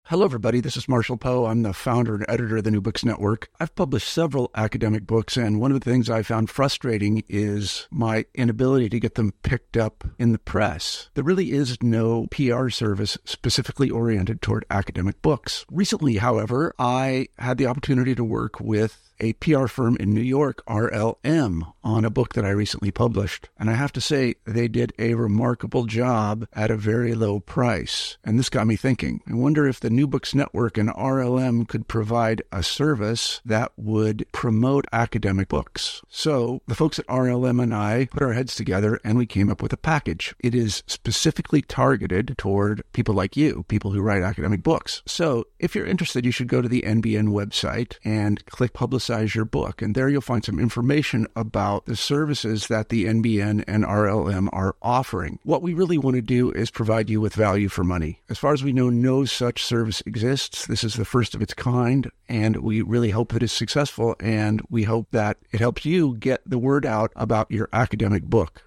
Hello, everybody. This is Marshall Poe. I'm the founder and editor of the New Books Network. I've published several academic books, and one of the things I found frustrating is my inability to get them picked up in the press. There really is no PR service specifically oriented toward academic books. Recently, however, I had the opportunity to work with a PR firm in New York, RLM, on a book that I recently published. And I have to say, they did a remarkable job at a very low price. And this got me thinking. I wonder if the New Books Network and RLM could provide a service that would promote academic books. So the folks at RLM and I put our heads together and we came up with a package. It is specifically targeted toward people like you, people who write academic books. So if you're interested, you should go to the NBN website and click Publicize Your Book. And there you'll find some information about the services that the NBN and RLM are offering. What we really want to do is provide you with value for money. As far as we know, no such service exists. This is the first of its kind, and we really hope that it's successful, and we hope that it helps you get the word out about your academic book.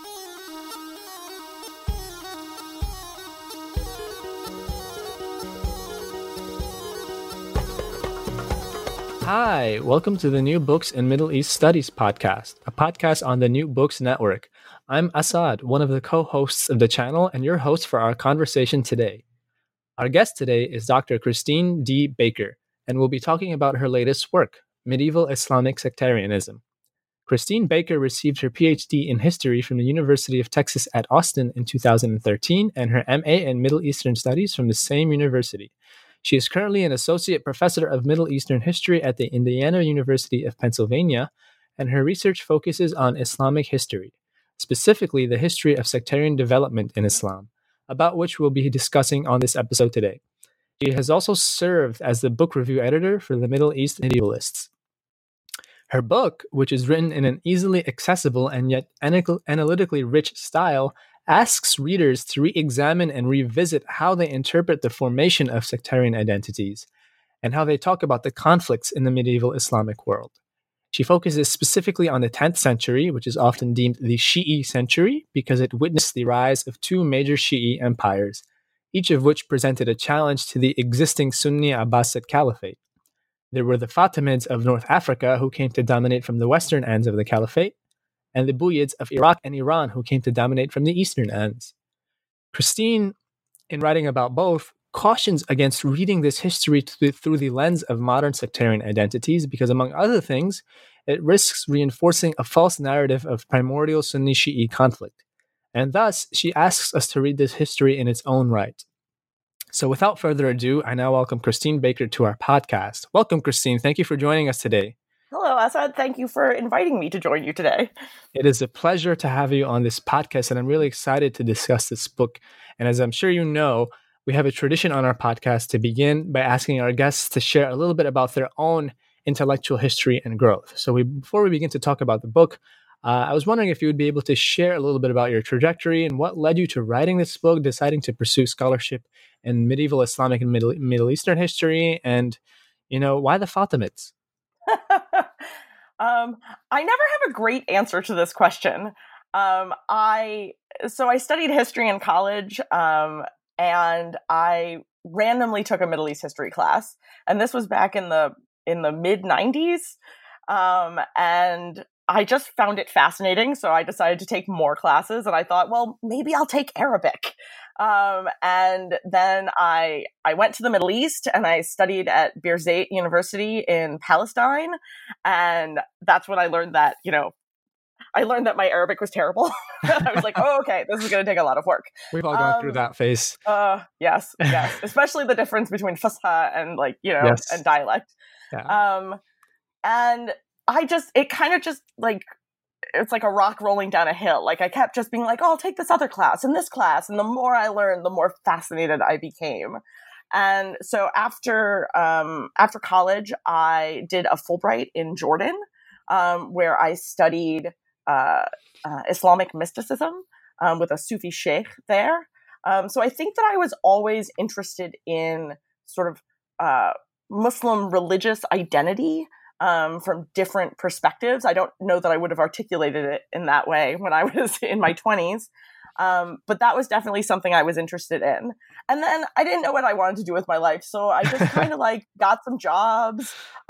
Hi, welcome to the New Books in Middle East Studies podcast, a podcast on the New Books Network. I'm Asad, one of the co-hosts of the channel and your host for our conversation today. Our guest today is Dr. Christine D. Baker, and we'll be talking about her latest work, Medieval Islamic Sectarianism. Christine Baker received her PhD in history from the University of Texas at Austin in 2013 and her MA in Middle Eastern Studies from the same university. She is currently an associate professor of Middle Eastern history at the Indiana University of Pennsylvania, and her research focuses on Islamic history, specifically the history of sectarian development in Islam, about which we'll be discussing on this episode today. She has also served as the book review editor for the Middle East Medievalists. Her book, which is written in an easily accessible and yet analytically rich style, asks readers to re-examine and revisit how they interpret the formation of sectarian identities and how they talk about the conflicts in the medieval Islamic world. She focuses specifically on the 10th century, which is often deemed the Shi'i century because it witnessed the rise of two major Shi'i empires, each of which presented a challenge to the existing Sunni Abbasid Caliphate. There were the Fatimids of North Africa who came to dominate from the western ends of the Caliphate, and the Buyids of Iraq and Iran who came to dominate from the eastern ends. Christine, in writing about both, cautions against reading this history through the lens of modern sectarian identities because, among other things, it risks reinforcing a false narrative of primordial Sunni-Shi'i conflict. And thus, she asks us to read this history in its own right. So without further ado, I now welcome Christine Baker to our podcast. Welcome, Christine. Thank you for joining us today. Hello, Asad. Thank you for inviting me to join you today. It is a pleasure to have you on this podcast, and I'm really excited to discuss this book. And as I'm sure you know, we have a tradition on our podcast to begin by asking our guests to share a little bit about their own intellectual history and growth. So before we begin to talk about the book, I was wondering if you would be able to share a little bit about your trajectory and what led you to writing this book, deciding to pursue scholarship in medieval Islamic and Middle Eastern history, and, why the Fatimids? I never have a great answer to this question. I studied history in college, and I randomly took a Middle East history class, and this was back in the mid 90s, and I just found it fascinating. So I decided to take more classes, and I thought, well, maybe I'll take Arabic. And then I went to the Middle East and I studied at Birzeit University in Palestine. And that's when I learned that, my Arabic was terrible. I was like, oh, okay, this is going to take a lot of work. We've all gone through that phase. Yes. Especially the difference between Fusha and yes. and dialect. Yeah. And it kind of just it's like a rock rolling down a hill. Like I kept just being like, oh, I'll take this other class and this class. And the more I learned, the more fascinated I became. And so after college, I did a Fulbright in Jordan, where I studied Islamic mysticism with a Sufi sheikh there. So I think that I was always interested in sort of Muslim religious identity from different perspectives. I don't know that I would have articulated it in that way when I was in my 20s. But that was definitely something I was interested in. And then I didn't know what I wanted to do with my life. So I just kind of like got some jobs.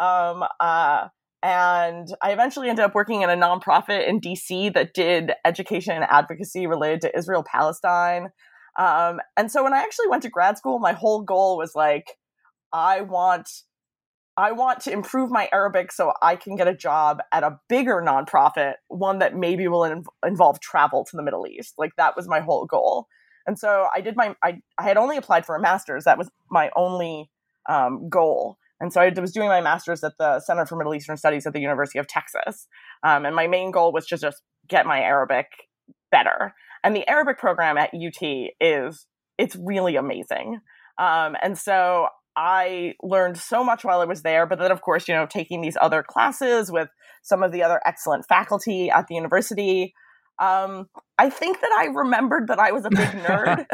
And I eventually ended up working in a nonprofit in DC that did education and advocacy related to Israel-Palestine. And so when I actually went to grad school, my whole goal was like, I want to improve my Arabic so I can get a job at a bigger nonprofit, one that maybe will involve travel to the Middle East. Like that was my whole goal. And so I did I had only applied for a master's. That was my only goal. And so I was doing my master's at the Center for Middle Eastern Studies at the University of Texas. And my main goal was to just get my Arabic better. And the Arabic program at UT it's really amazing. And so I learned so much while I was there, but then of course, taking these other classes with some of the other excellent faculty at the university, I think that I remembered that I was a big nerd.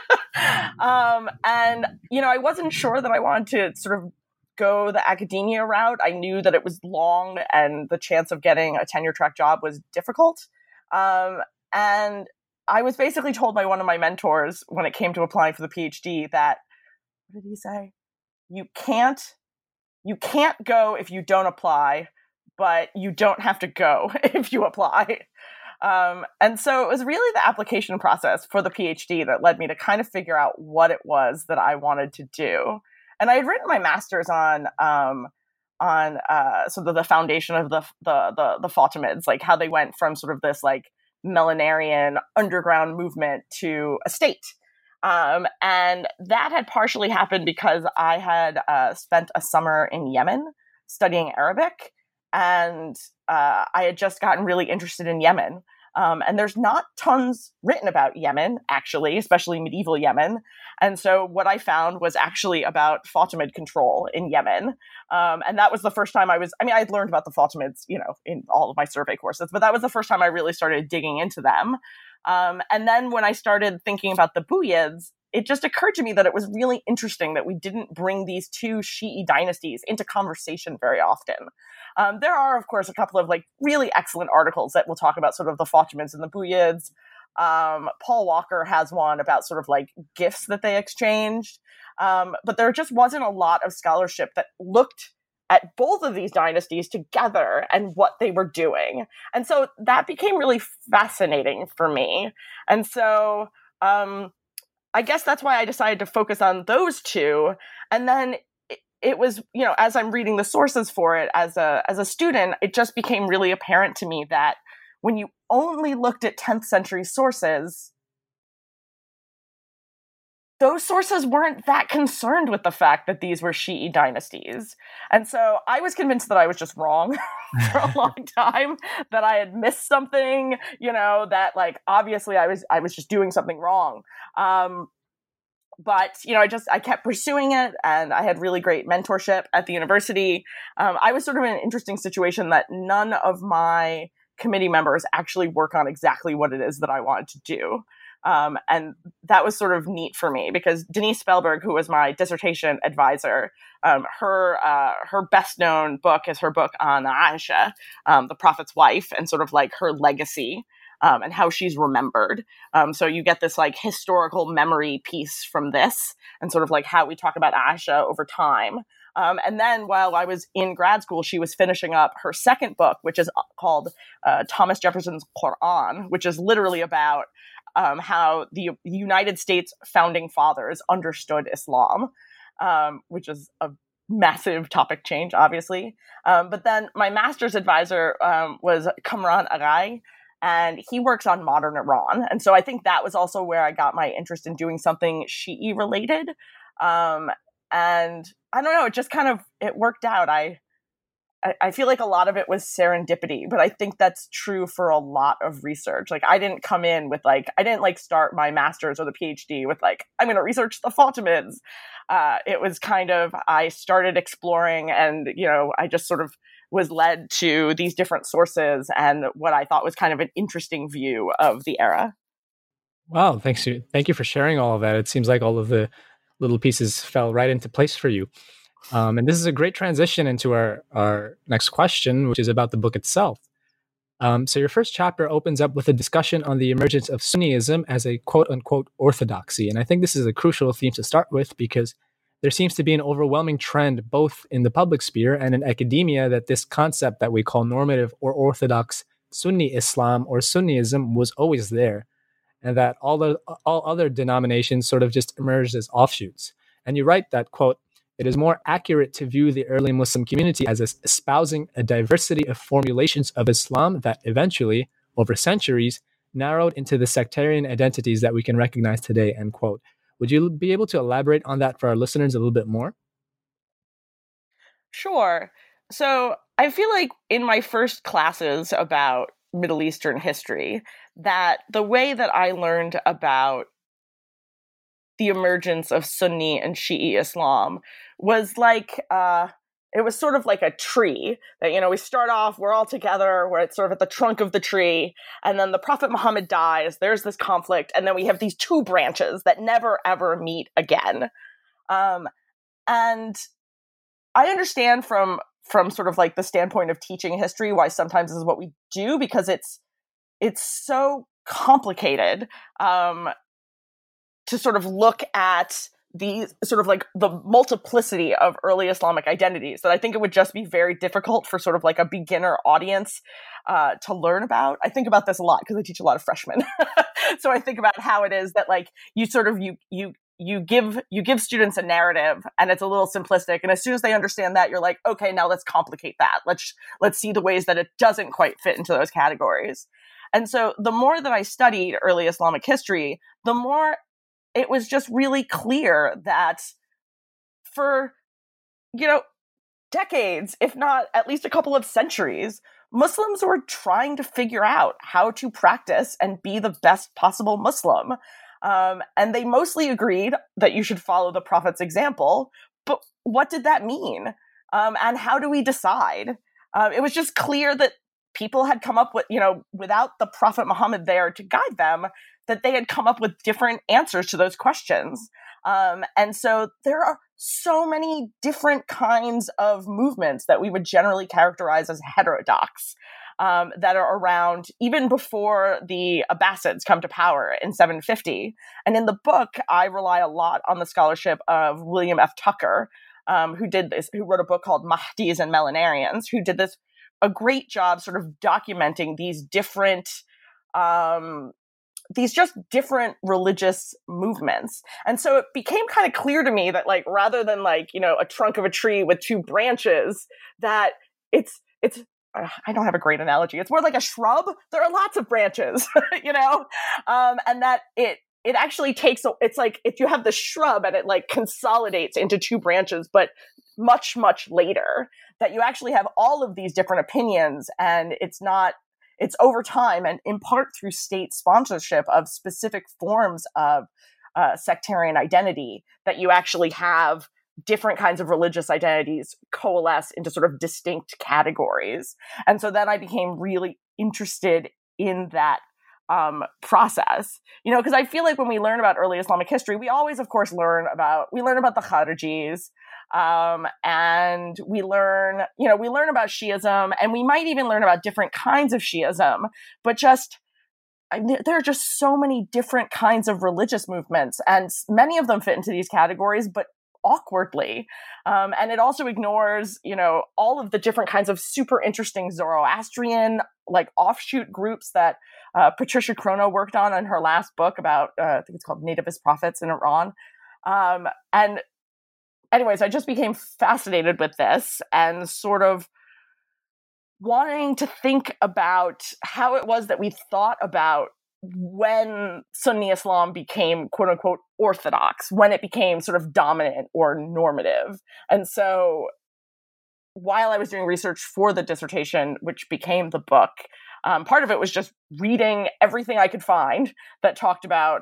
And, I wasn't sure that I wanted to sort of go the academia route. I knew that it was long and the chance of getting a tenure track job was difficult. And I was basically told by one of my mentors when it came to applying for the PhD that, what did he say? You can't go if you don't apply, but you don't have to go if you apply. And so it was really the application process for the PhD that led me to kind of figure out what it was that I wanted to do. And I had written my master's on sort of the foundation of the Fatimids, like how they went from sort of this like millenarian underground movement to a state. And that had partially happened because I had spent a summer in Yemen studying Arabic, and I had just gotten really interested in Yemen. And there's not tons written about Yemen, actually, especially medieval Yemen. And so what I found was actually about Fatimid control in Yemen. And that was the first time I'd learned about the Fatimids, in all of my survey courses, but that was the first time I really started digging into them. And then when I started thinking about the Buyids, it just occurred to me that it was really interesting that we didn't bring these two Shi'i dynasties into conversation very often. There are, of course, a couple of like really excellent articles that will talk about sort of the Fatimids and the Buyids. Paul Walker has one about sort of like gifts that they exchanged. But there just wasn't a lot of scholarship that looked at both of these dynasties together and what they were doing. And so that became really fascinating for me. And so I guess that's why I decided to focus on those two. And then it was, as I'm reading the sources for it as a student, it just became really apparent to me that when you only looked at 10th century sources, those sources weren't that concerned with the fact that these were Shi'i dynasties. And so I was convinced that I was just wrong for a long time, that I had missed something, that like, obviously I was just doing something wrong. But, I kept pursuing it, and I had really great mentorship at the university. I was sort of in an interesting situation that none of my committee members actually work on exactly what it is that I wanted to do. And that was sort of neat for me because Denise Spellberg, who was my dissertation advisor, her best known book is her book on Aisha, the Prophet's wife, and sort of like her legacy, and how she's remembered. So you get this like historical memory piece from this and sort of like how we talk about Aisha over time. And then while I was in grad school, she was finishing up her second book, which is called Thomas Jefferson's Quran, which is literally about how the United States founding fathers understood Islam, which is a massive topic change, obviously. But then my master's advisor was Kamran Arai, and he works on modern Iran. And so I think that was also where I got my interest in doing something Shi'i related. And I don't know, it just kind of, it worked out. I feel like a lot of it was serendipity, but I think that's true for a lot of research. Like I didn't come in with I didn't start my master's or the PhD with I'm going to research the Fatimids. It was kind of, I started exploring and, I just sort of was led to these different sources and what I thought was kind of an interesting view of the era. Wow. Thank you for sharing all of that. It seems like all of the little pieces fell right into place for you. And this is a great transition into our next question, which is about the book itself. So your first chapter opens up with a discussion on the emergence of Sunniism as a quote-unquote orthodoxy. And I think this is a crucial theme to start with because there seems to be an overwhelming trend both in the public sphere and in academia that this concept that we call normative or orthodox Sunni Islam or Sunniism was always there, and that all other denominations sort of just emerged as offshoots. And you write that, quote, "It is more accurate to view the early Muslim community as espousing a diversity of formulations of Islam that eventually, over centuries, narrowed into the sectarian identities that we can recognize today," end quote. Would you be able to elaborate on that for our listeners a little bit more? Sure. So I feel like in my first classes about Middle Eastern history, that the way that I learned about the emergence of Sunni and Shi'i Islam was like, it was sort of like a tree that, you know, we start off, we're all together, we're sort of at the trunk of the tree, and then the Prophet Muhammad dies, there's this conflict, and then we have these two branches that never ever meet again. And I understand from sort of like the standpoint of teaching history why sometimes this is what we do, because it's so complicated to sort of look at the sort of like the multiplicity of early Islamic identities that I think it would just be very difficult for sort of like a beginner audience to learn about. I think about this a lot because I teach a lot of freshmen. So I think about how it is that like you sort of you give students a narrative and it's a little simplistic, and as soon as they understand that, you're like, okay, now let's complicate that. Let's see the ways that it doesn't quite fit into those categories. And so the more that I studied early Islamic history, the more it was just really clear that for, you know, decades, if not at least a couple of centuries, Muslims were trying to figure out how to practice and be the best possible Muslim. And they mostly agreed that you should follow the Prophet's example. But what did that mean? And how do we decide? It was just clear that people had come up with, you know, without the Prophet Muhammad there to guide them, that they had come up with different answers to those questions. And so there are so many different kinds of movements that we would generally characterize as heterodox, that are around even before the Abbasids come to power in 750. And in the book, I rely a lot on the scholarship of William F. Tucker, who wrote a book called Mahdis and Millenarians, who did a great job sort of documenting these different religious movements. And so it became kind of clear to me that, like, rather than like, you know, a trunk of a tree with two branches, that it's I don't have a great analogy. It's more like a shrub. There are lots of branches, you know, and that it actually it's like if you have the shrub and it like consolidates into two branches, but much, much later, that you actually have all of these different opinions, and it's over time and in part through state sponsorship of specific forms of sectarian identity that you actually have different kinds of religious identities coalesce into sort of distinct categories. And so then I became really interested in that process, you know, because I feel like when we learn about early Islamic history, we always, of course, learn about the Kharijis, and we learn about Shi'ism, and we might even learn about different kinds of Shi'ism, but there are just so many different kinds of religious movements, and many of them fit into these categories, but awkwardly. And it also ignores, you know, all of the different kinds of super interesting Zoroastrian, like, offshoot groups that Patricia Chrono worked on in her last book about, I think it's called Nativist Prophets in Iran. And anyways, I just became fascinated with this and sort of wanting to think about how it was that we thought about when Sunni Islam became quote unquote orthodox, when it became sort of dominant or normative. And so while I was doing research for the dissertation, which became the book, part of it was just reading everything I could find that talked about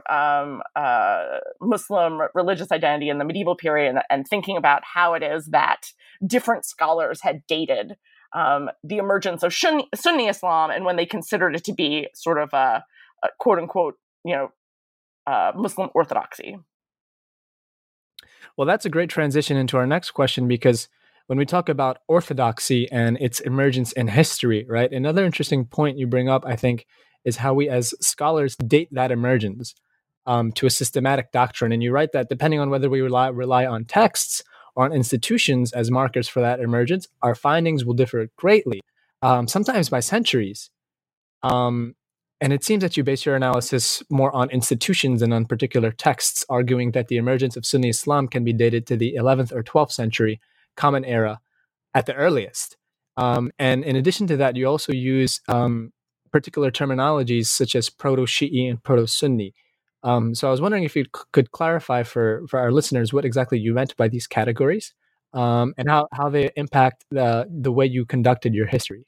Muslim religious identity in the medieval period, and thinking about how it is that different scholars had dated the emergence of Sunni Islam, and when they considered it to be sort of a quote unquote, you know, Muslim orthodoxy. Well, that's a great transition into our next question, because when we talk about orthodoxy and its emergence in history, right? Another interesting point you bring up, I think, is how we as scholars date that emergence to a systematic doctrine. And you write that depending on whether we rely on texts or on institutions as markers for that emergence, our findings will differ greatly, sometimes by centuries. And it seems that you base your analysis more on institutions and on particular texts, arguing that the emergence of Sunni Islam can be dated to the 11th or 12th century Common Era at the earliest. And in addition to that, you also use particular terminologies such as Proto-Shi'i and Proto-Sunni. So I was wondering if you could clarify for our listeners what exactly you meant by these categories and how they impact the way you conducted your history.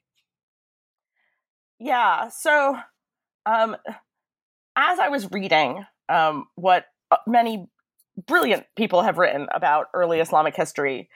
Yeah, so as I was reading what many brilliant people have written about early Islamic history,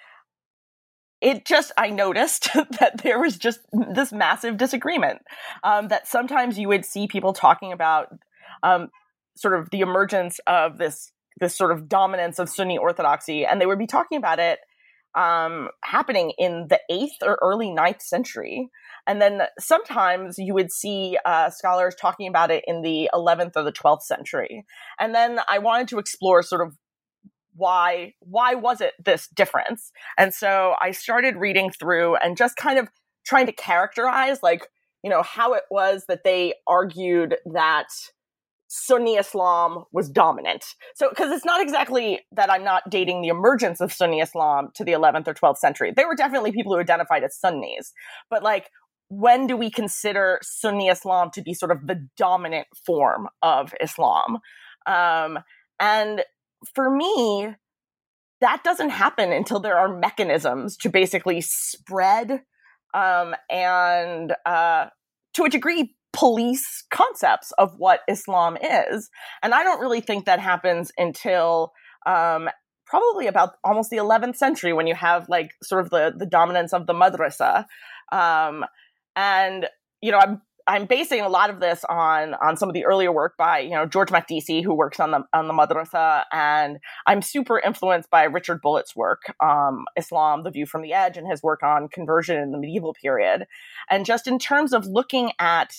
I noticed that there was just this massive disagreement, that sometimes you would see people talking about sort of the emergence of this sort of dominance of Sunni orthodoxy, and they would be talking about it happening in the 8th or early 9th century. And then sometimes you would see scholars talking about it in the 11th or the 12th century. And then I wanted to explore sort of why was it this difference? And so I started reading through and just kind of trying to characterize, like, how it was that they argued that Sunni Islam was dominant. So, because it's not exactly that I'm not dating the emergence of Sunni Islam to the 11th or 12th century. There were definitely people who identified as Sunnis. But like, when do we consider Sunni Islam to be sort of the dominant form of Islam? And for me, that doesn't happen until there are mechanisms to basically spread and to a degree police concepts of what Islam is. And I don't really think that happens until probably about almost the 11th century, when you have like sort of the dominance of the madrasa. And, I'm basing a lot of this on some of the earlier work by, George Makdisi, who works on the madrasa. And I'm super influenced by Richard Bullitt's work, Islam, The View from the Edge, and his work on conversion in the medieval period. And just in terms of looking at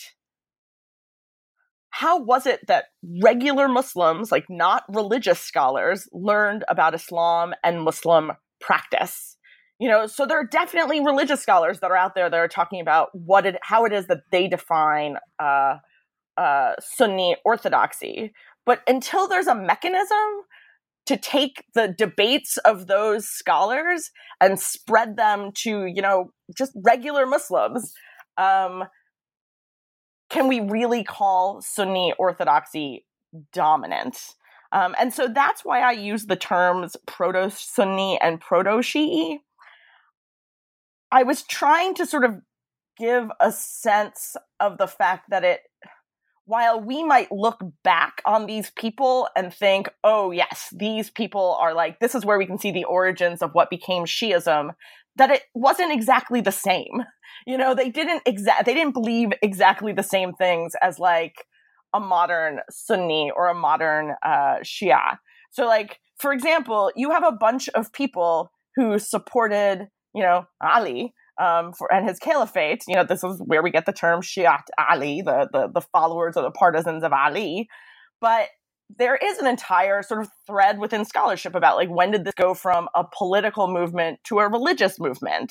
how was it that regular Muslims, like not religious scholars, learned about Islam and Muslim practice? So there are definitely religious scholars that are out there that are talking about how it is that they define Sunni orthodoxy. But until there's a mechanism to take the debates of those scholars and spread them to, just regular Muslims, can we really call Sunni orthodoxy dominant? And so that's why I use the terms Proto-Sunni and Proto-Shi'i. I was trying to sort of give a sense of the fact that while we might look back on these people and think, oh yes, these people are like, this is where we can see the origins of what became Shi'ism, that it wasn't exactly the same. They didn't believe exactly the same things as like a modern Sunni or a modern Shia. So like, for example, you have a bunch of people who supported Ali, and his caliphate. This is where we get the term Shi'at Ali, the followers or the partisans of Ali. But there is an entire sort of thread within scholarship about like, when did this go from a political movement to a religious movement?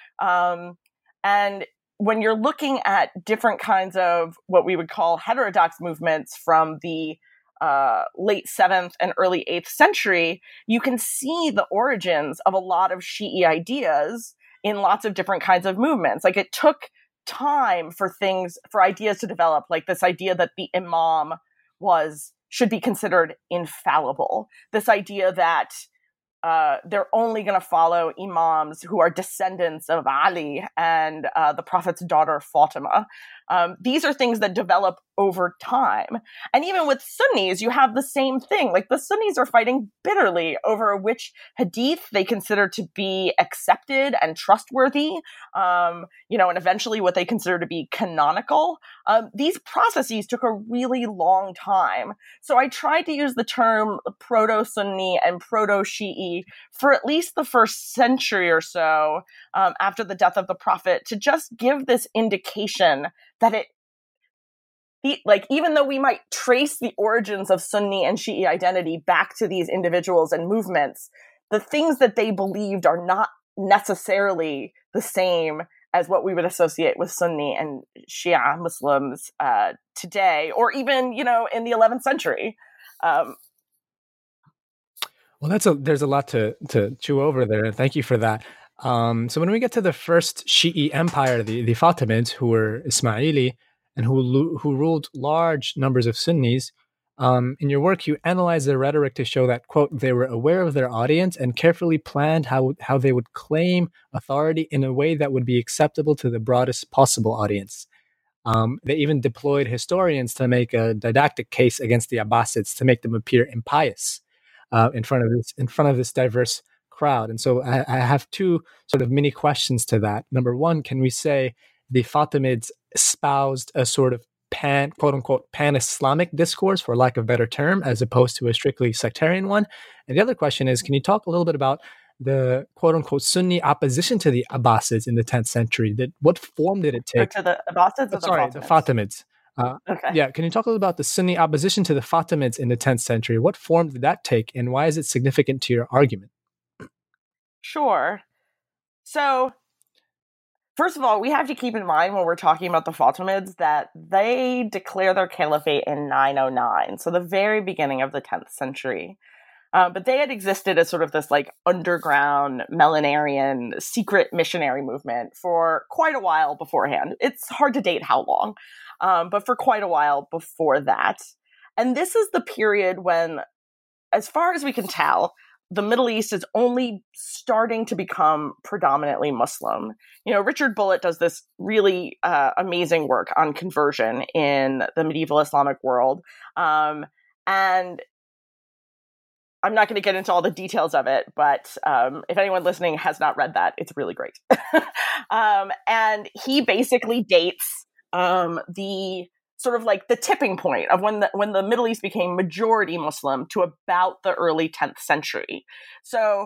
And when you're looking at different kinds of what we would call heterodox movements from the late 7th and early 8th century, you can see the origins of a lot of Shi'i ideas in lots of different kinds of movements. Like, it took time for ideas to develop, like this idea that the imam should be considered infallible. This idea that they're only going to follow imams who are descendants of Ali and the Prophet's daughter Fatima. These are things that develop over time. And even with Sunnis, you have the same thing. Like the Sunnis are fighting bitterly over which hadith they consider to be accepted and trustworthy, and eventually what they consider to be canonical. These processes took a really long time. So I tried to use the term proto-Sunni and proto-Shi'i for at least the first century or so after the death of the Prophet to just give this indication that even though we might trace the origins of Sunni and Shi'i identity back to these individuals and movements, the things that they believed are not necessarily the same as what we would associate with Sunni and Shia Muslims today, or even, in the 11th century. Well, there's a lot to chew over there, and thank you for that. So when we get to the first Shi'i empire, the Fatimids, who were Ismaili and who ruled large numbers of Sunnis, in your work, you analyze their rhetoric to show that, quote, they were aware of their audience and carefully planned how they would claim authority in a way that would be acceptable to the broadest possible audience. They even deployed historians to make a didactic case against the Abbasids to make them appear impious in front of this diverse crowd. And so I have two sort of mini questions to that. Number one, can we say the Fatimids espoused a sort of quote unquote pan-Islamic discourse, for lack of a better term, as opposed to a strictly sectarian one? And the other question is, can you talk a little bit about the quote unquote Sunni opposition to the Abbasids in the 10th century? What form did it take? To the Abbasids or the Fatimids? Okay. Yeah, can you talk a little about the Sunni opposition to the Fatimids in the 10th century? What form did that take, and why is it significant to your argument? Sure. So, first of all, we have to keep in mind when we're talking about the Fatimids that they declare their caliphate in 909, so the very beginning of the 10th century. But they had existed as sort of this like underground millenarian secret missionary movement for quite a while beforehand. It's hard to date how long, but for quite a while before that. And this is the period when, as far as we can tell, the Middle East is only starting to become predominantly Muslim. Richard Bullitt does this really amazing work on conversion in the medieval Islamic world. And I'm not going to get into all the details of it, but if anyone listening has not read that, it's really great. And he basically dates the sort of like the tipping point of when the Middle East became majority Muslim to about the early 10th century. So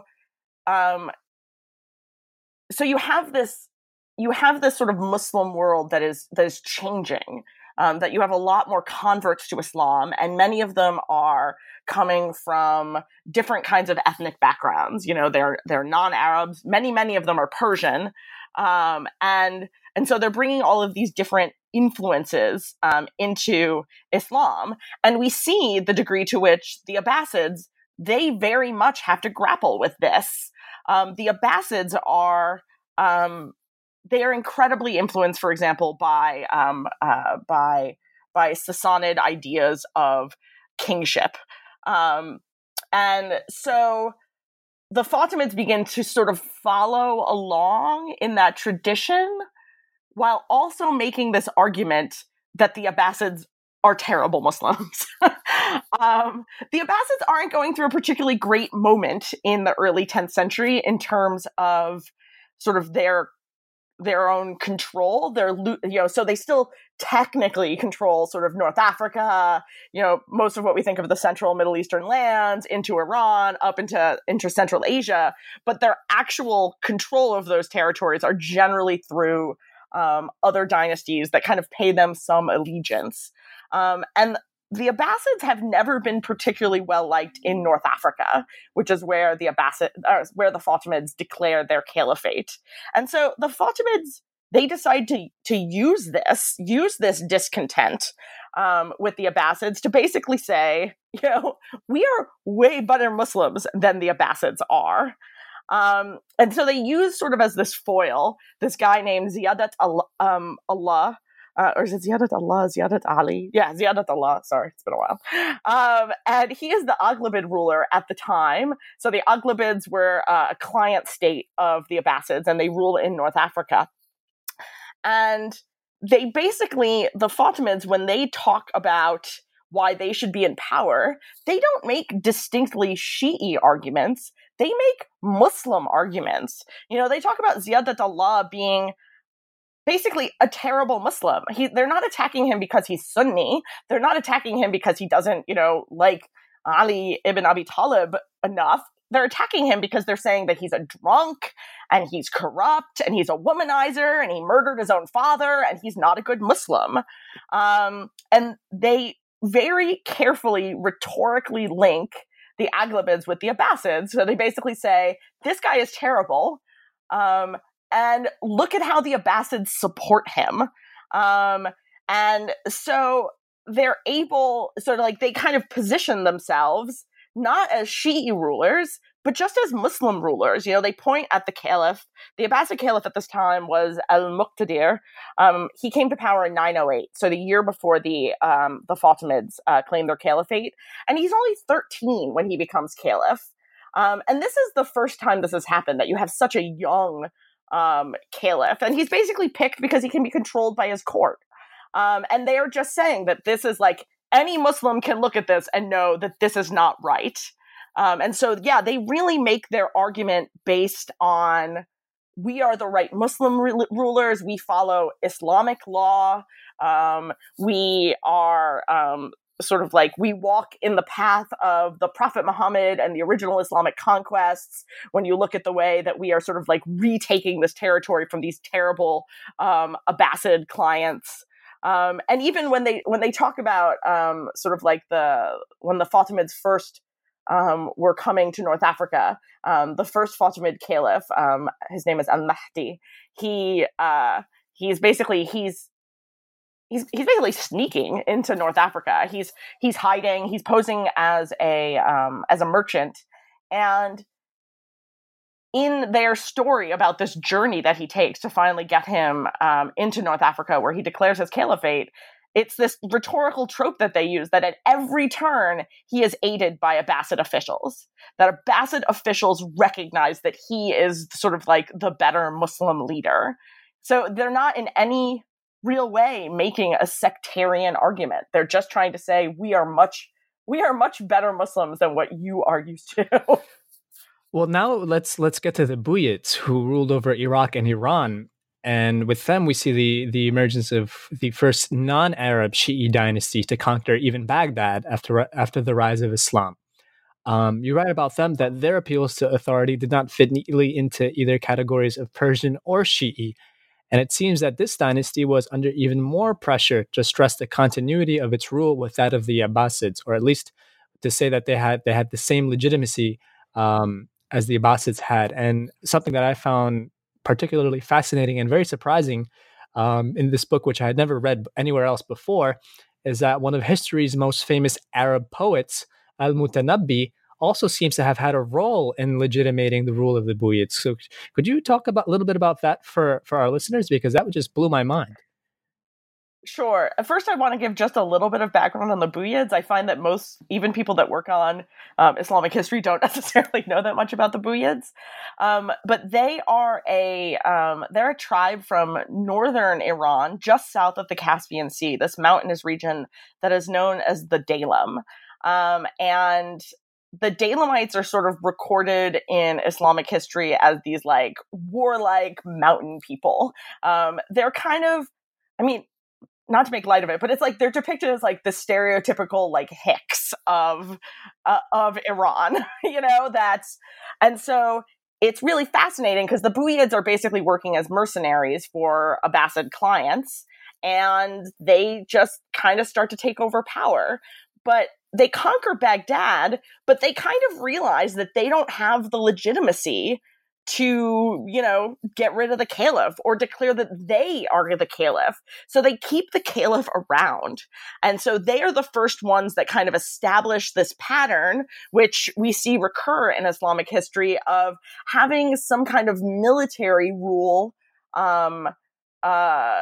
you have this sort of Muslim world that is changing. That you have a lot more converts to Islam, and many of them are coming from different kinds of ethnic backgrounds. They're non-Arabs. Many of them are Persian, and so they're bringing all of these different influences into Islam, and we see the degree to which the Abbasids, they very much have to grapple with this. The Abbasids are they are incredibly influenced, for example, by Sassanid ideas of kingship, and so the Fatimids begin to sort of follow along in that tradition, while also making this argument that the Abbasids are terrible Muslims. The Abbasids aren't going through a particularly great moment in the early 10th century in terms of sort of their own control. So they still technically control sort of North Africa, most of what we think of the central Middle Eastern lands, into Iran, up into Central Asia, but their actual control of those territories are generally through other dynasties that kind of pay them some allegiance. And the Abbasids have never been particularly well liked in North Africa, which is where the Fatimids declare their caliphate. And so the Fatimids, they decide to use this discontent with the Abbasids to basically say, we are way better Muslims than the Abbasids are. And so they use sort of as this foil, this guy named Ziyadat Allah, or is it Ziyadat Allah, Ziyadat Ali? Yeah, Ziyadat Allah. Sorry, it's been a while. And he is the Aghlabid ruler at the time. So the Aghlabids were a client state of the Abbasids, and they rule in North Africa. And they basically, the Fatimids, when they talk about why they should be in power, they don't make distinctly Shi'i arguments. They make Muslim arguments. They talk about Ziyadat-ullah being basically a terrible Muslim. They're not attacking him because he's Sunni. They're not attacking him because he doesn't, like Ali ibn Abi Talib enough. They're attacking him because they're saying that he's a drunk and he's corrupt and he's a womanizer and he murdered his own father and he's not a good Muslim. And they very carefully, rhetorically link the Aghlabids with the Abbasids. So they basically say, this guy is terrible. And look at how the Abbasids support him. And so they're able, they kind of position themselves not as Shi'i rulers, but just as Muslim rulers. They point at the caliph. The Abbasid caliph at this time was al-Muqtadir. He came to power in 908, so the year before the Fatimids claimed their caliphate. And he's only 13 when he becomes caliph. And this is the first time this has happened, that you have such a young caliph. And he's basically picked because he can be controlled by his court. And they are just saying that this is any Muslim can look at this and know that this is not right. And so, they really make their argument based on, we are the right Muslim rulers. We follow Islamic law. We are we walk in the path of the Prophet Muhammad and the original Islamic conquests. When you look at the way that we are retaking this territory from these terrible Abbasid clients. And even when they talk about when the Fatimids first were coming to North Africa, the first Fatimid caliph, his name is al-Mahdi. He's basically sneaking into North Africa. He's hiding. He's posing as a merchant, and in their story about this journey that he takes to finally get him into North Africa, where he declares his caliphate, it's this rhetorical trope that they use, that at every turn he is aided by Abbasid officials, that Abbasid officials recognize that he is the better Muslim leader. So they're not in any real way making a sectarian argument. They're just trying to say, we are much better Muslims than what you are used to. Well, now let's get to the Buyids, who ruled over Iraq and Iran. And with them, we see the emergence of the first non-Arab Shi'i dynasty to conquer even Baghdad after the rise of Islam. You write about them that their appeals to authority did not fit neatly into either categories of Persian or Shi'i. And it seems that this dynasty was under even more pressure to stress the continuity of its rule with that of the Abbasids, or at least to say that they had the same legitimacy as the Abbasids had. And something that I found particularly fascinating and very surprising in this book, which I had never read anywhere else before, is that one of history's most famous Arab poets, Al-Mutanabbi, also seems to have had a role in legitimating the rule of the Buyids. So could you talk a little bit about that for our listeners? Because that just blew my mind. Sure. First, I want to give just a little bit of background on the Buyids. I find that even people that work on Islamic history don't necessarily know that much about the Buyids. But they are they're a tribe from northern Iran, just south of the Caspian Sea, this mountainous region that is known as the Daylem. And the Daylamites are recorded in Islamic history as these warlike mountain people. They're kind of, not to make light of it, but it's they're depicted as the stereotypical Hicks of Iran, and so it's really fascinating because the Buyids are basically working as mercenaries for Abbasid clients, and they just kind of start to take over power. But they conquer Baghdad, but they kind of realize that they don't have the legitimacy to, get rid of the caliph or declare that they are the caliph. So they keep the caliph around. And so they are the first ones that kind of establish this pattern, which we see recur in Islamic history, of having some kind of military rule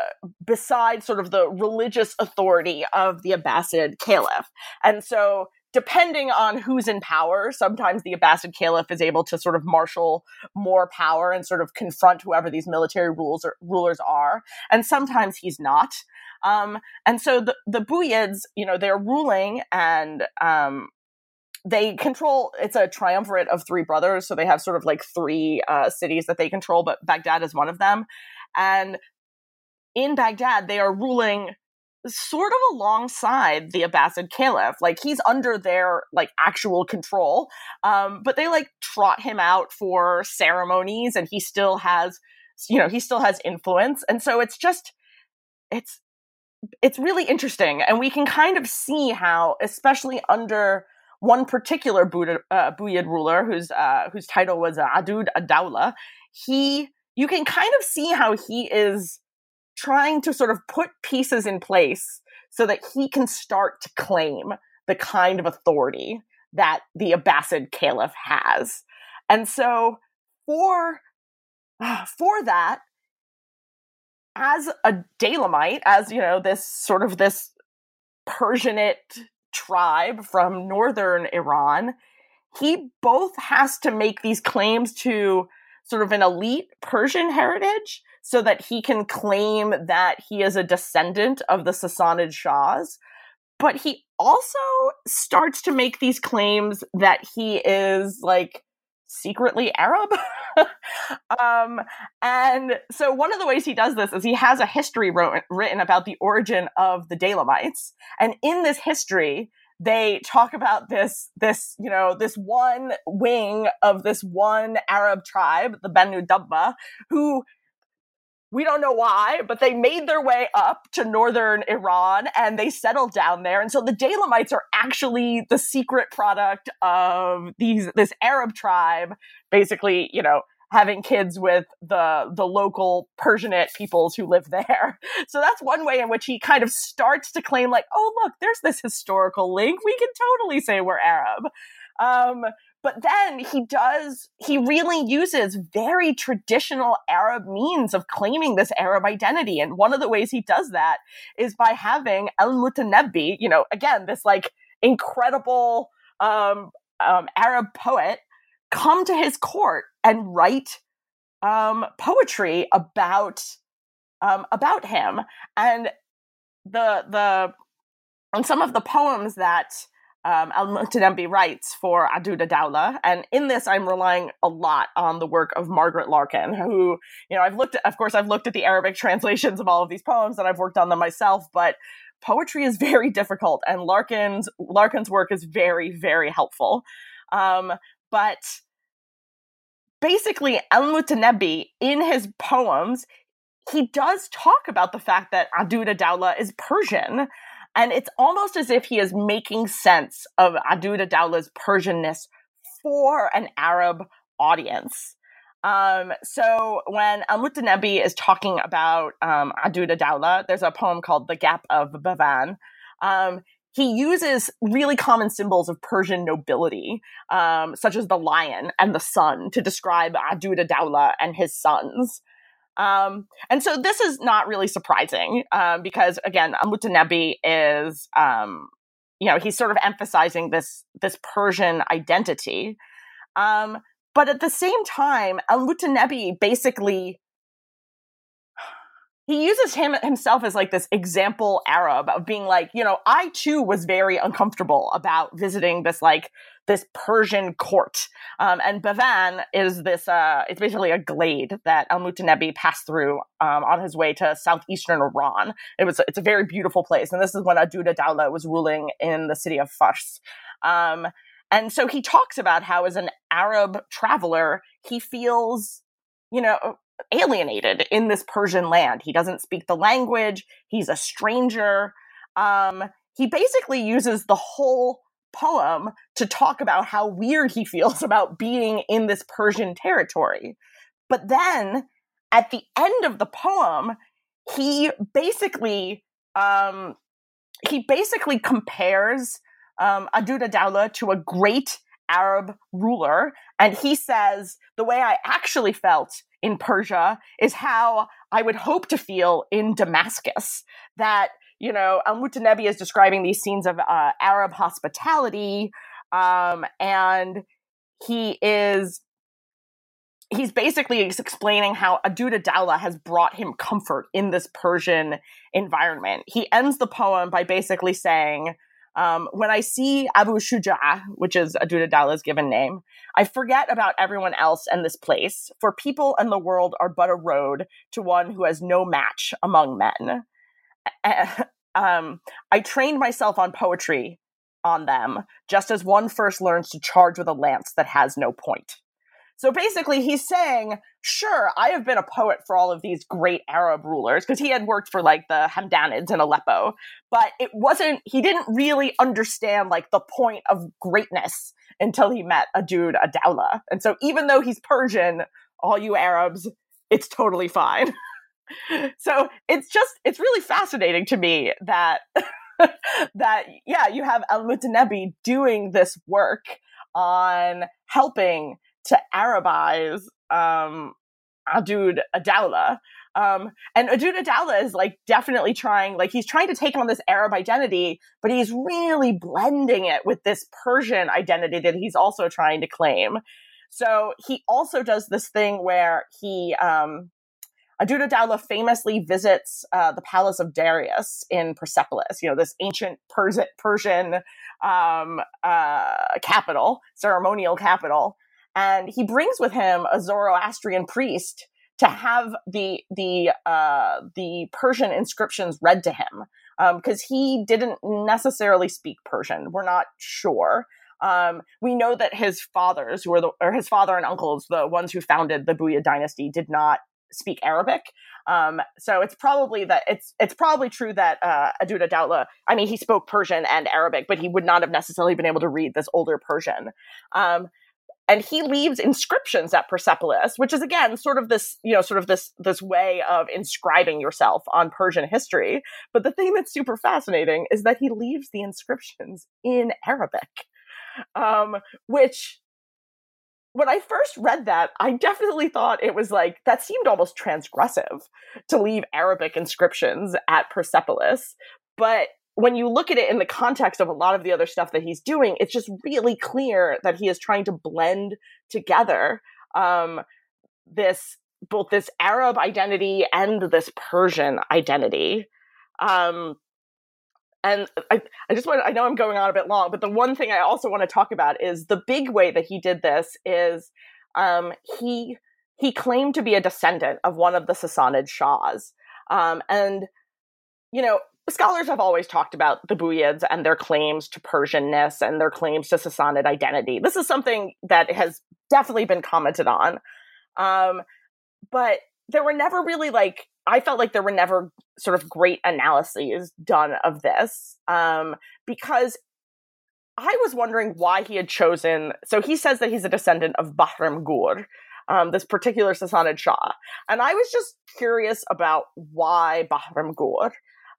besides the religious authority of the Abbasid caliph. And so depending on who's in power, sometimes the Abbasid Caliph is able to sort of marshal more power and sort of confront whoever these military rulers are. And sometimes he's not. And so the Buyids, they're ruling, and they control, it's a triumvirate of three brothers. So they have sort of like three cities that they control, but Baghdad is one of them. And in Baghdad, they are ruling sort of alongside the Abbasid Caliph. Like, he's under their like actual control, but they like trot him out for ceremonies, and he still has influence. And so it's really interesting, and we can kind of see how, especially under one particular Buyid ruler whose title was Adud ad-Dawla, you can kind of see how he is trying to sort of put pieces in place so that he can start to claim the kind of authority that the Abbasid Caliph has. And so for that, as a Daylamite, as this Persianate tribe from northern Iran, he both has to make these claims to sort of an elite Persian heritage so that he can claim that he is a descendant of the Sassanid Shahs. But he also starts to make these claims that he is like secretly Arab. And so one of the ways he does this is he has a history written about the origin of the Daylamites. And in this history, they talk about this one wing of this one Arab tribe, the Banu Dabba, who, we don't know why, but they made their way up to northern Iran and they settled down there. And so the Daylamites are actually the secret product of this Arab tribe, basically, having kids with the local Persianate peoples who live there. So that's one way in which he kind of starts to claim, like, oh, look, there's this historical link. We can totally say we're Arab. But then he really uses very traditional Arab means of claiming this Arab identity. And one of the ways he does that is by having al-Mutanabbi, again, this like incredible Arab poet, come to his court and write poetry about him. And and some of the poems that al-Mutanabbi writes for Adud ad-Dawla, and in this I'm relying a lot on the work of Margaret Larkin, who, I've looked at the Arabic translations of all of these poems, and I've worked on them myself, but poetry is very difficult, and Larkin's work is very, very helpful. But basically, al-Mutanabbi, in his poems, he does talk about the fact that Adud ad-Dawla is Persian, and it's almost as if he is making sense of Adud ad-Dawla's Persianness for an Arab audience. So when al-Mutanabbi is talking about Adud ad-Dawla, there's a poem called The Gap of Bavan. He uses really common symbols of Persian nobility, such as the lion and the sun, to describe Adud ad-Dawla and his sons. And so this is not really surprising, because again, al-Mutanabbi is, he's sort of emphasizing this Persian identity. But at the same time, al-Mutanabbi basically, he uses himself as like this example Arab of being like, I too was very uncomfortable about visiting this Persian court. And Bavan is this, it's basically a glade that al-Mutanabbi passed through on his way to southeastern Iran. It's a very beautiful place. And this is when Adud ad-Dawla was ruling in the city of Fars. And so he talks about how, as an Arab traveler, he feels, alienated in this Persian land. He doesn't speak the language. He's a stranger. He basically uses the whole poem to talk about how weird he feels about being in this Persian territory. But then at the end of the poem, he basically compares Adud ad-Dawla to a great Arab ruler. And he says, the way I actually felt in Persia is how I would hope to feel in Damascus. That, Al-Mutanebi is describing these scenes of Arab hospitality, and he's basically explaining how Adud ad-Dawla has brought him comfort in this Persian environment. He ends the poem by basically saying, when I see Abu Shuja', which is Adud ad-Dawla's given name, I forget about everyone else and this place, for people and the world are but a road to one who has no match among men. I trained myself on poetry on them, just as one first learns to charge with a lance that has no point. So basically he's saying, sure, I have been a poet for all of these great Arab rulers, because he had worked for like the Hamdanids in Aleppo, but he didn't really understand like the point of greatness until he met Adud ad-Dawla. And so even though he's Persian, all you Arabs, it's totally fine. So it's really fascinating to me that you have Al-Mutanebi doing this work on helping to Arabize Adud ad-Dawla. And Adud ad-Dawla is like definitely he's trying to take on this Arab identity, but he's really blending it with this Persian identity that he's also trying to claim. So he also does this thing where Adud ad-Dawla famously visits the palace of Darius in Persepolis, this ancient Persian capital, ceremonial capital. And he brings with him a Zoroastrian priest to have the Persian inscriptions read to him, because he didn't necessarily speak Persian. We're not sure. We know that his fathers, his father and uncles, the ones who founded the Buyid dynasty, did not speak Arabic. So it's probably true that Adud ad-Dawla, he spoke Persian and Arabic, but he would not have necessarily been able to read this older Persian. And he leaves inscriptions at Persepolis, which is again sort of this way of inscribing yourself on Persian history. But the thing that's super fascinating is that he leaves the inscriptions in Arabic, which, when I first read that, I definitely thought it was like, that seemed almost transgressive to leave Arabic inscriptions at Persepolis. But when you look at it in the context of a lot of the other stuff that he's doing, it's just really clear that he is trying to blend together both this Arab identity and this Persian identity. And I know I'm going on a bit long, but the one thing I also want to talk about is the big way that he did this is he claimed to be a descendant of one of the Sassanid Shahs. And scholars have always talked about the Buyids and their claims to Persianness and their claims to Sassanid identity. This is something that has definitely been commented on. But there were never really I felt like there were never sort of great analyses done of this, because I was wondering why he had chosen. So he says that he's a descendant of Bahram Gur, this particular Sassanid Shah. And I was just curious about why Bahram Gur.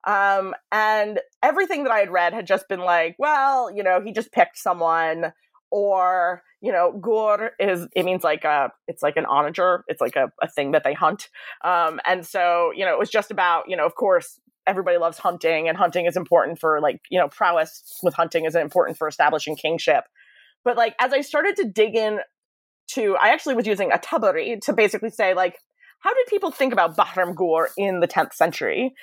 And everything that I had read had just been like, well, he just picked someone, or, gur it means it's like an onager. It's like a thing that they hunt. And so, it was just about, of course, everybody loves hunting, and hunting is important for prowess with hunting is important for establishing kingship. But as I started to dig in I actually was using a Tabari to basically say, how did people think about Bahram Gur in the 10th century?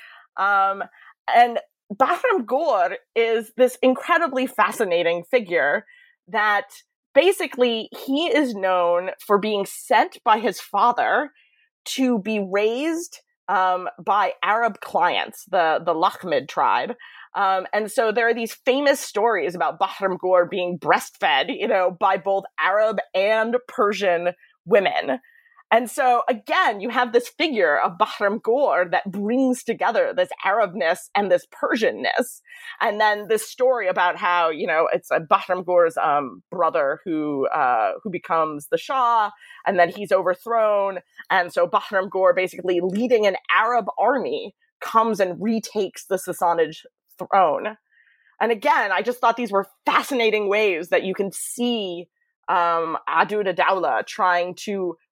And Bahram Gur is this incredibly fascinating figure that basically he is known for being sent by his father to be raised by Arab clients, the Lakhmid tribe. And so there are these famous stories about Bahram Gur being breastfed, by both Arab and Persian women. And so, again, you have this figure of Bahram Gur that brings together this Arabness and this Persianness. And then this story about how, it's Bahram Gur's brother who becomes the Shah, and then he's overthrown. And so Bahram Gur, basically leading an Arab army, comes and retakes the Sassanid throne. And again, I just thought these were fascinating ways that you can see Adud ad-Dawla trying to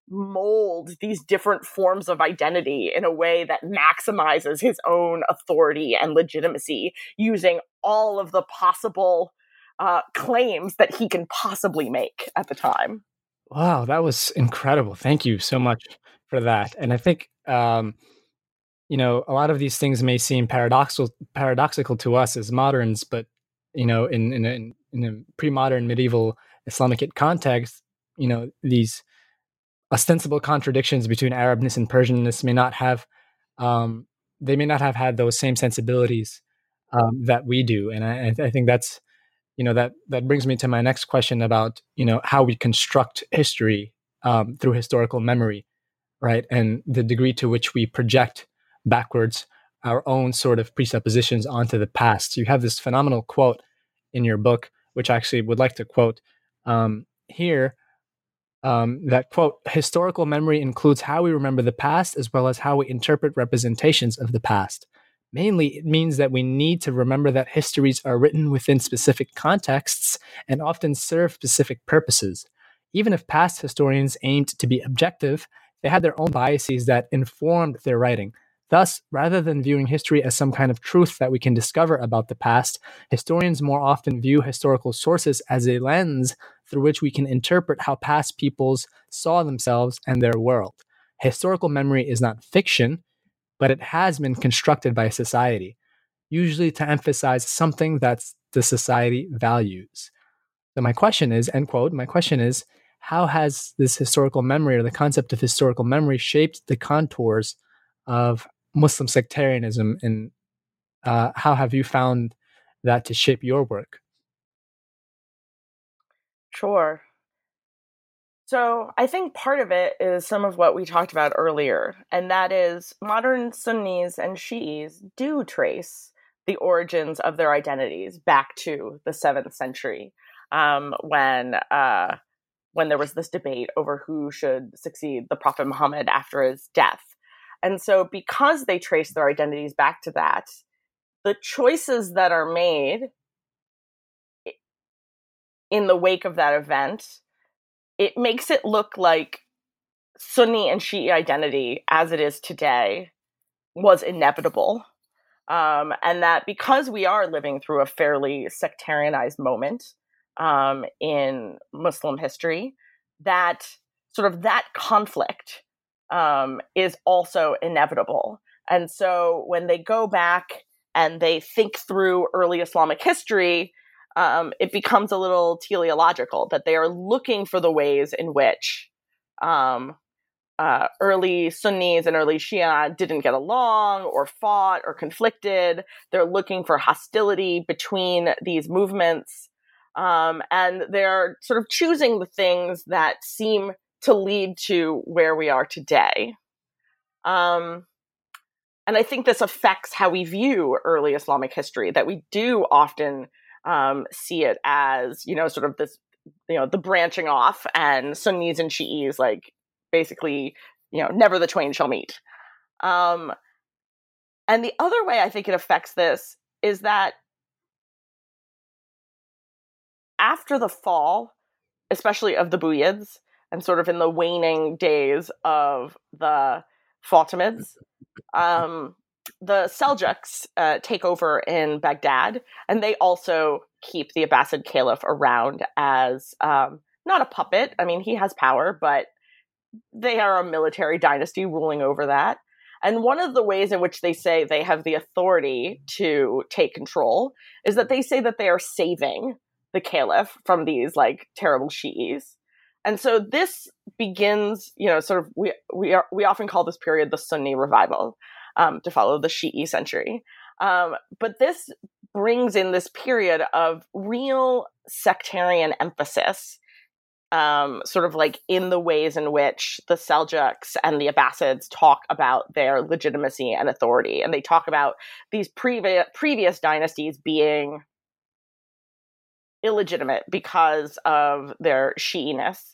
mold these different forms of identity in a way that maximizes his own authority and legitimacy, using all of the possible claims that he can possibly make at the time. Wow, that was incredible. Thank you so much for that. And I think, a lot of these things may seem paradoxical to us as moderns, but, in a pre-modern medieval Islamic context, these ostensible contradictions between Arabness and Persianness may not have, they may not have had those same sensibilities that we do. And I think that's, that brings me to my next question about, how we construct history through historical memory, right? And the degree to which we project backwards our own sort of presuppositions onto the past. You have this phenomenal quote in your book, which I actually would like to quote here. That quote, historical memory includes how we remember the past as well as how we interpret representations of the past. Mainly, it means that we need to remember that histories are written within specific contexts and often serve specific purposes. Even if past historians aimed to be objective, they had their own biases that informed their writing. Thus, rather than viewing history as some kind of truth that we can discover about the past, historians more often view historical sources as a lens through which we can interpret how past peoples saw themselves and their world. Historical memory is not fiction, but it has been constructed by society, usually to emphasize something that the society values. So my question is, end quote, my question is, how has this historical memory or the concept of historical memory shaped the contours of Muslim sectarianism, and how have you found that to shape your work? Sure. So I think part of it is some of what we talked about earlier, and that is modern Sunnis and Shi'is do trace the origins of their identities back to the 7th century, when there was this debate over who should succeed the Prophet Muhammad after his death. And so because they trace their identities back to that, the choices that are made in the wake of that event, it makes it look like Sunni and Shi'i identity as it is today was inevitable. And that because we are living through a fairly sectarianized moment in Muslim history, that sort of that conflict is also inevitable. And so when they go back and they think through early Islamic history, it becomes a little teleological, that they are looking for the ways in which early Sunnis and early Shia didn't get along or fought or conflicted. They're looking for hostility between these movements. And they're sort of choosing the things that seem to lead to where we are today. And I think this affects how we view early Islamic history, that we do often see it as, sort of this, the branching off, and Sunnis and Shi'is, like, basically, never the twain shall meet. And the other way I think it affects this is that after the fall, especially of the Buyids, and sort of in the waning days of the Fatimids, the Seljuks take over in Baghdad, and they also keep the Abbasid Caliph around as not a puppet. I mean, he has power, but they are a military dynasty ruling over that. And one of the ways in which they say they have the authority to take control is that they say that they are saving the Caliph from these, like, terrible Shi'is. And so this begins, sort of, we often call this period the Sunni revival, to follow the Shi'i century. But this brings in this period of real sectarian emphasis, sort of like in the ways in which the Seljuks and the Abbasids talk about their legitimacy and authority. And they talk about these previous dynasties being illegitimate because of their Shi'iness.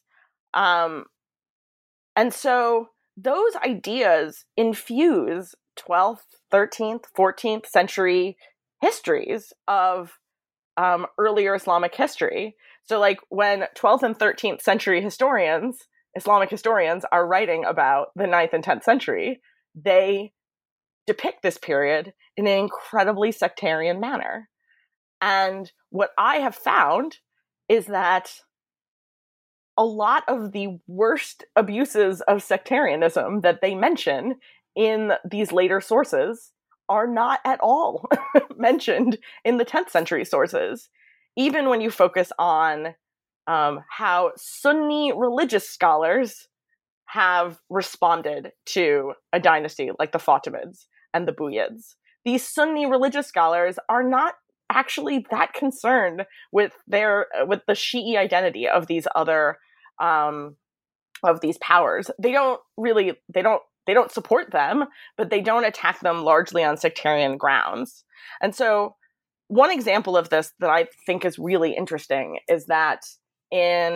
And so those ideas infuse 12th, 13th, 14th century histories of earlier Islamic history. So, like, when 12th and 13th century historians Islamic historians are writing about the 9th and 10th century, they depict this period in an incredibly sectarian manner. And what I have found is that a lot of the worst abuses of sectarianism that they mention in these later sources are not at all mentioned in the 10th century sources. Even when you focus on how Sunni religious scholars have responded to a dynasty like the Fatimids and the Buyids. These Sunni religious scholars are not actually that concerned with the Shi'i identity of these other of these powers. They don't support them, but they don't attack them largely on sectarian grounds. And so one example of this that I think is really interesting is that in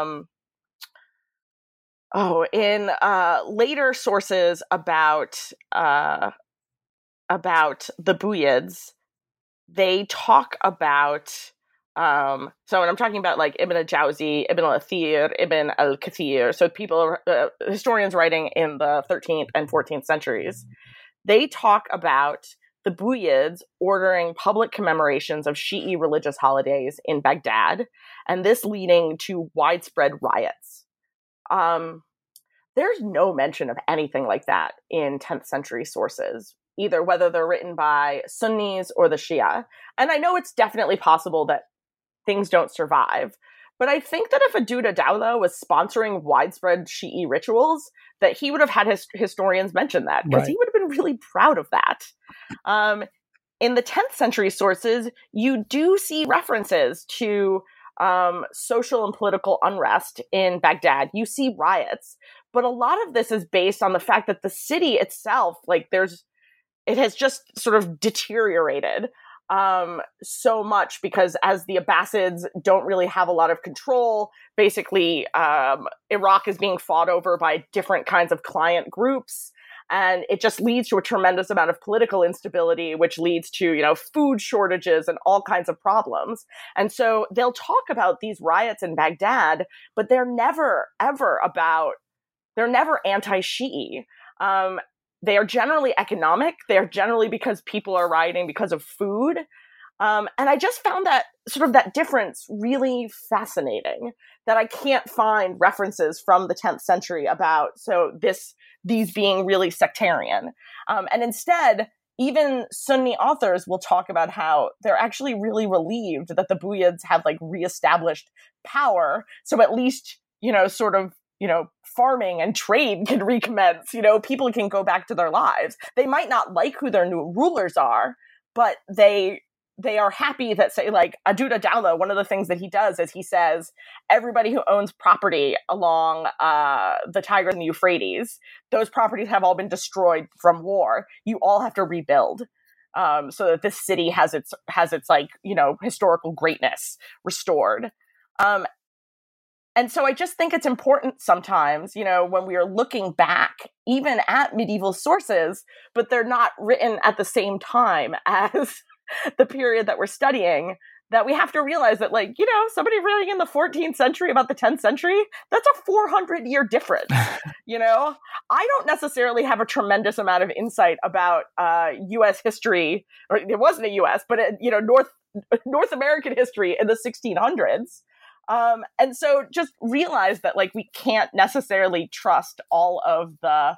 later sources about the Buyids, they talk about so when I'm talking about like Ibn al-Jawzi, Ibn al-Athir, Ibn al-Kathir, so people, historians writing in the 13th and 14th centuries, they talk about the Buyids ordering public commemorations of Shi'i religious holidays in Baghdad, and this leading to widespread riots. There's no mention of anything like that in 10th century sources, either whether they're written by Sunnis or the Shia. And I know it's definitely possible that things don't survive, but I think that if Adud Dawla was sponsoring widespread Shi'i rituals, that he would have had his historians mention that, because he would have been really proud of that. In the 10th century sources, you do see references to social and political unrest in Baghdad. You see riots, but a lot of this is based on the fact that the city itself, it has just sort of deteriorated so much, because as the Abbasids don't really have a lot of control, basically Iraq is being fought over by different kinds of client groups, and it just leads to a tremendous amount of political instability, which leads to, food shortages and all kinds of problems. And so they'll talk about these riots in Baghdad, but they're never anti-Shi'i. They are generally economic. They're generally because people are rioting because of food. And I just found that that difference really fascinating, that I can't find references from the 10th century about these being really sectarian. And instead, even Sunni authors will talk about how they're actually really relieved that the Buyids have reestablished power. So at least, farming and trade can recommence, people can go back to their lives. They might not like who their new rulers are, but they are happy that, say, Adud Dawla, one of the things that he does is he says, everybody who owns property along the Tigris and the Euphrates, those properties have all been destroyed from war. You all have to rebuild. So that this city has its historical greatness restored. And so I just think it's important sometimes, when we are looking back, even at medieval sources, but they're not written at the same time as the period that we're studying, that we have to realize that, somebody writing in the 14th century about the 10th century, that's a 400-year difference. I don't necessarily have a tremendous amount of insight about U.S. history, or it wasn't a U.S., but North American history in the 1600s. And so just realize that we can't necessarily trust all of the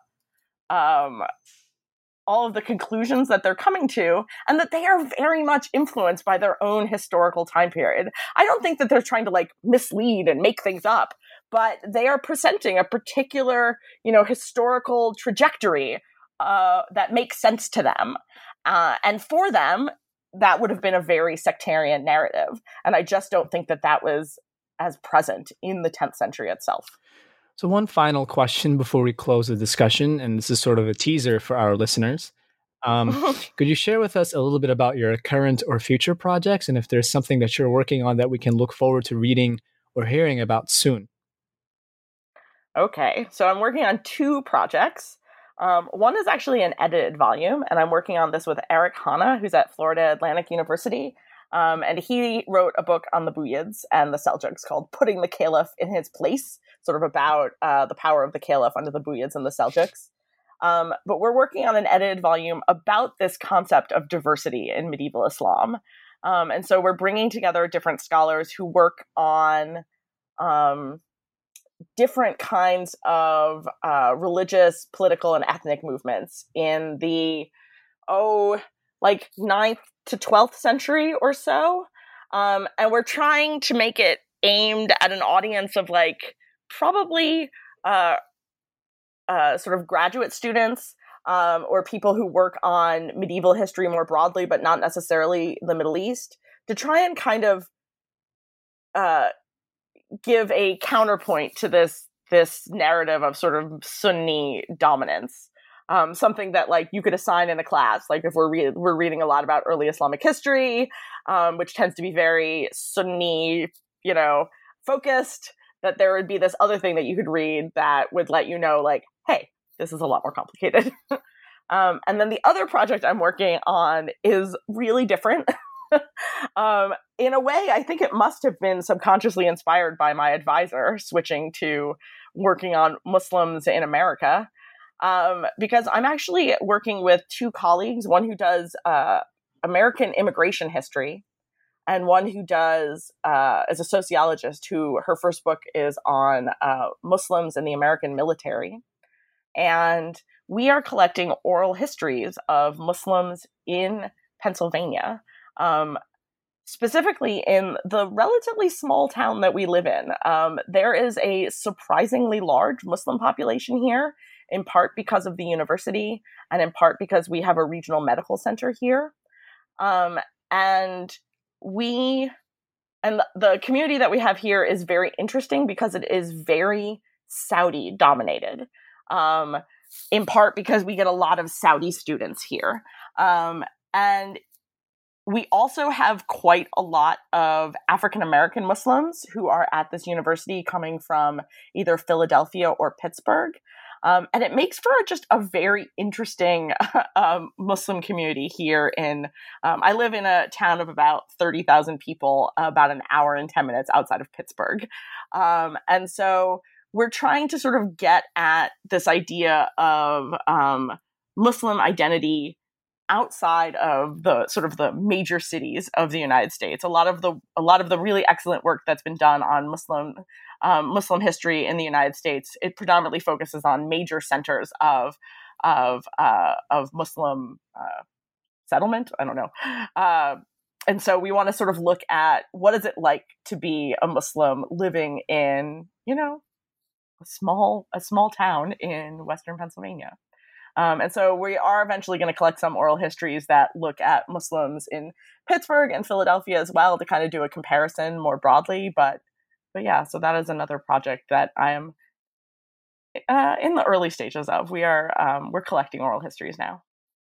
conclusions that they're coming to, and that they are very much influenced by their own historical time period. I don't think that they're trying to mislead and make things up, but they are presenting a particular, historical trajectory that makes sense to them. And for them, that would have been a very sectarian narrative. And I just don't think that was as present in the 10th century itself. So one final question before we close the discussion, and this is sort of a teaser for our listeners. Could you share with us a little bit about your current or future projects, and if there's something that you're working on that we can look forward to reading or hearing about soon? Okay, so I'm working on 2 projects. One is actually an edited volume, and I'm working on this with Eric Hanna, who's at Florida Atlantic University. And he wrote a book on the Buyids and the Seljuks called Putting the Caliph in His Place, sort of about the power of the Caliph under the Buyids and the Seljuks. But we're working on an edited volume about this concept of diversity in medieval Islam. And so we're bringing together different scholars who work on different kinds of religious, political, and ethnic movements in the, 9th to 12th century or so. And we're trying to make it aimed at an audience of probably sort of graduate students or people who work on medieval history more broadly, but not necessarily the Middle East, to try and kind of give a counterpoint to this narrative of sort of Sunni dominance. Something that you could assign in a class, if we're reading a lot about early Islamic history, which tends to be very Sunni, focused, that there would be this other thing that you could read that would let you know, hey, this is a lot more complicated. And then the other project I'm working on is really different. In a way, I think it must have been subconsciously inspired by my advisor switching to working on Muslims in America. Because I'm actually working with two colleagues, one who does American immigration history, and one who does is a sociologist who her first book is on Muslims in the American military. And we are collecting oral histories of Muslims in Pennsylvania, specifically in the relatively small town that we live in. There is a surprisingly large Muslim population here, in part because of the university and in part because we have a regional medical center here. And the community that we have here is very interesting because it is very Saudi dominated, in part because we get a lot of Saudi students here. And we also have quite a lot of African-American Muslims who are at this university coming from either Philadelphia or Pittsburgh. And it makes for just a very interesting Muslim community here I live in a town of about 30,000 people, about an hour and 10 minutes outside of Pittsburgh. And so we're trying to sort of get at this idea of Muslim identity outside of the sort of the major cities of the United States. A lot of the really excellent work that's been done on Muslim history in the United States, it predominantly focuses on major centers of Muslim settlement. I don't know. And so we want to sort of look at what is it like to be a Muslim living in, a small town in Western Pennsylvania. And so we are eventually going to collect some oral histories that look at Muslims in Pittsburgh and Philadelphia as well to kind of do a comparison more broadly. But yeah, so that is another project that I am in the early stages of. We're collecting oral histories now.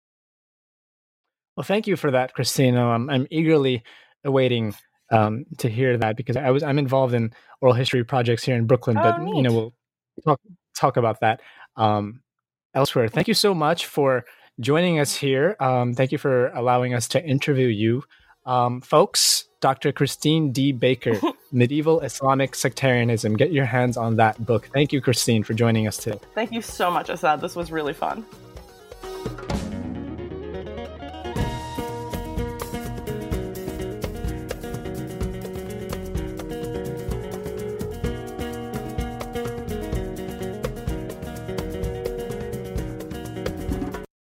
Well, thank you for that, Christine. I'm eagerly awaiting to hear that because I'm involved in oral history projects here in Brooklyn, but neat. We'll talk about that elsewhere. Thank you so much for joining us here. Thank you for allowing us to interview you. Folks, Dr. Christine D. Baker, Medieval Islamic Sectarianism. Get your hands on that book. Thank you, Christine, for joining us today. Thank you so much, Asad. This was really fun.